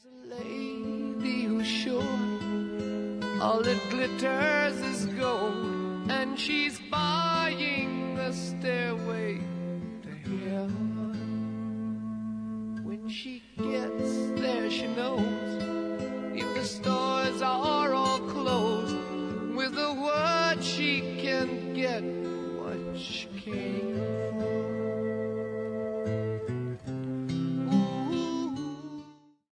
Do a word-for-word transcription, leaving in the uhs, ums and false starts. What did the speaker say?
There's a lady who's sure all that glitters is gold, and she's buying a stairway to heaven. When she gets there, she knows if the stores are all closed, with a word she can get what she came